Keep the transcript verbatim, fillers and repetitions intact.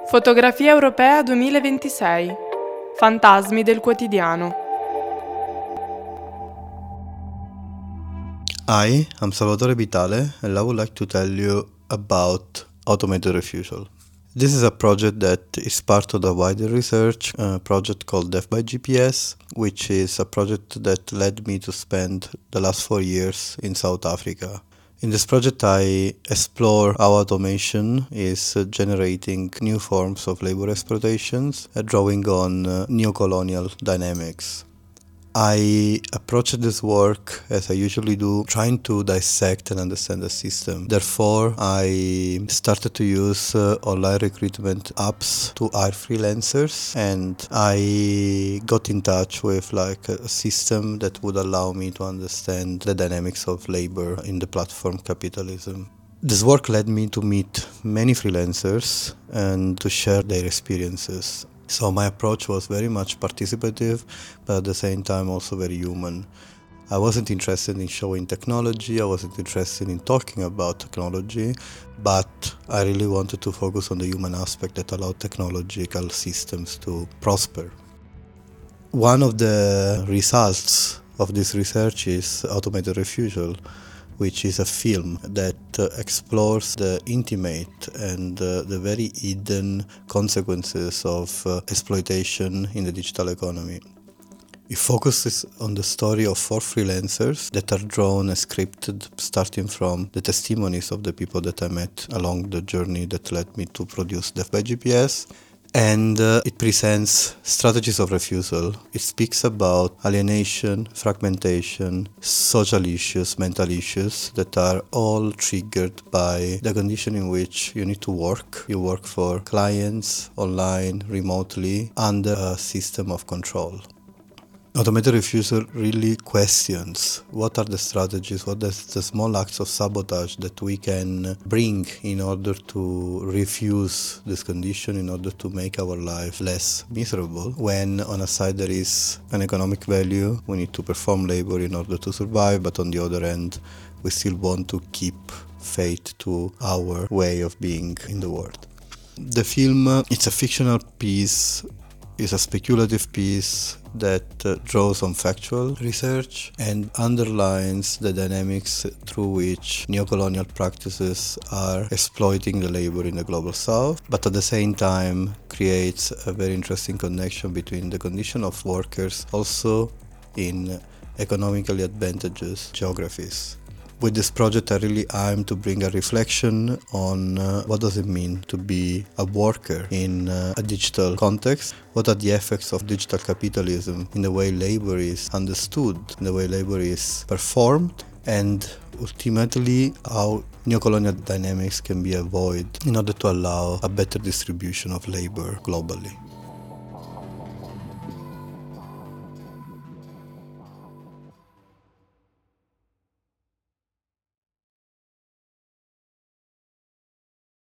Fotografia Europea duemilaventisei. Fantasmi del quotidiano. Hi, I'm Salvatore Vitale, and I would like to tell you about automated refusal. This is a project that is part of the wider research uh, project called Death by G P S, which is a project that led me to spend the last four years in South Africa. In this project, I explore how automation is uh, generating new forms of labor exploitations, uh, drawing on uh, neo-colonial dynamics. I approached this work, as I usually do, trying to dissect and understand the system. Therefore, I started to use uh, online recruitment apps to hire freelancers, and I got in touch with like a system that would allow me to understand the dynamics of labor in the platform capitalism. This work led me to meet many freelancers and to share their experiences. So my approach was very much participative, but at the same time also very human. I wasn't interested in showing technology, I wasn't interested in talking about technology, but I really wanted to focus on the human aspect that allowed technological systems to prosper. One of the results of this research is automated refusal, which is a film that uh, explores the intimate and uh, the very hidden consequences of uh, exploitation in the digital economy. It focuses on the story of four freelancers that are drawn and scripted, starting from the testimonies of the people that I met along the journey that led me to produce Death by G P S. And uh, it presents strategies of refusal. It speaks about alienation, fragmentation, social issues, mental issues that are all triggered by the condition in which you need to work. You work for clients, online, remotely, under a system of control. Automated refusal really questions what are the strategies, what are the small acts of sabotage that we can bring in order to refuse this condition, in order to make our life less miserable. When on a side there is an economic value, we need to perform labor in order to survive, but on the other end, we still want to keep faith to our way of being in the world. The film, uh, it's a fictional piece. Is a speculative piece that uh, draws on factual research and underlines the dynamics through which neocolonial practices are exploiting the labor in the global south, but at the same time creates a very interesting connection between the condition of workers also in economically advantageous geographies. With this project, I really aim to bring a reflection on uh, what does it mean to be a worker in uh, a digital context. What are the effects of digital capitalism in the way labor is understood, in the way labor is performed, and ultimately how neocolonial dynamics can be avoided in order to allow a better distribution of labor globally.